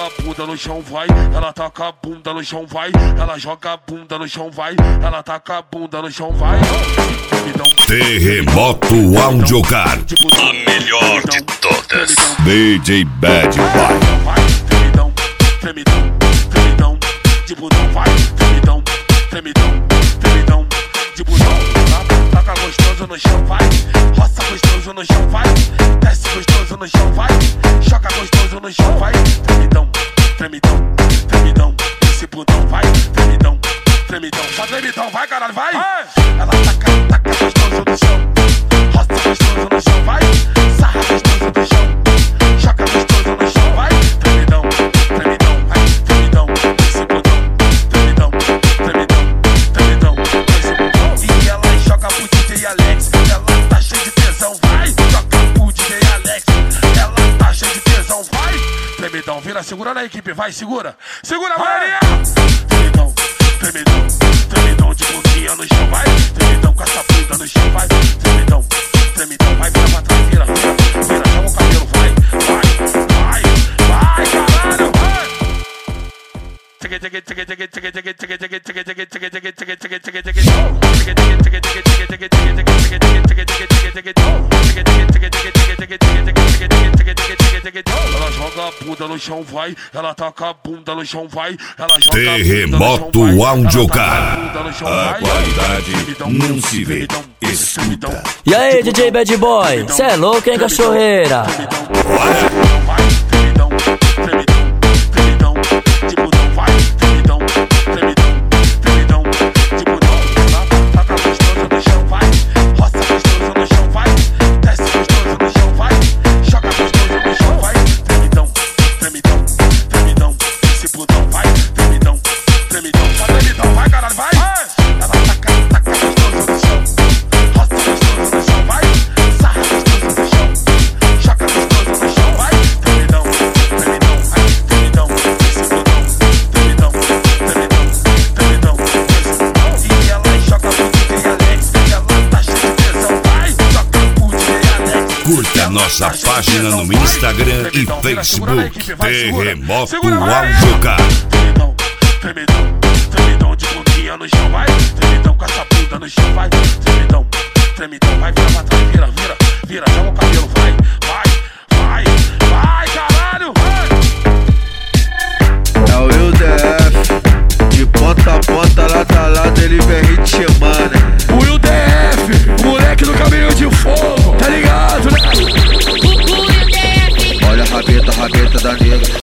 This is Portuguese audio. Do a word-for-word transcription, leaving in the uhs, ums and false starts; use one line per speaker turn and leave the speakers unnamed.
joga a bunda no chão, vai. Ela taca a bunda no chão, vai. Ela joga a bunda no chão, vai. Ela taca a bunda no chão, vai.
Terremoto Audiocar, a melhor de todas. D J Bad Boy.
Tremidão, tremidão, tremidão, de bundão, vai. Tremidão, tremidão, tremidão, de bundão. Taca gostoso no chão, vai. Roça gostoso no chão, vai. Desce gostoso no chão, vai. Choca gostoso no chão, vai. Tremidão, tremidão, tremidão, esse bundão, vai. Tremidão, tremidão, só tremidão, vai caralho, vai. Ela taca, taca gostoso no chão. Roça gostoso no chão, vai. Sarra gostoso no chão. Choca gostoso no chão, vai. Tremidão, tremidão, vai. Tremidão, esse bundão. Tremidão, tremidão, tremidão, esse bundão. E ela joga pro D J Alex. Ela tá cheia de tesão, vai. Joga pro D J Alex. Ela tá cheia de tesão, vai. Tremidão, vira, segura na equipe, vai, segura. Segura, Maria. Tremidão, tremidão, tremidão de bundinha no chão, vai. Tremidão com essa bunda no chão, vai. Tremidão, tremidão, vai, vira pra trás, vira, vira, vira, chama o cabelo, vai, vai, vai, vai, caralho, vai. Ela joga a bunda no chão, vai. Ela taca a bunda no chão, vai. Ela joga
Terremoto Audiocar, a qualidade não se vê, escuta.
E aí, D J Bad Boy, cê é louco, hein, cachorreira?
Curta nossa página no Instagram e Facebook. Terremoto Audiocar.
Tremidão, tremidão, tremidão de bundinha no chão, vai. Tremidão com essa bunda no chão, vai. Tremidão, tremidão, vai, vira pra trás, vira, vira, vira, chama o cabelo, vai, vai,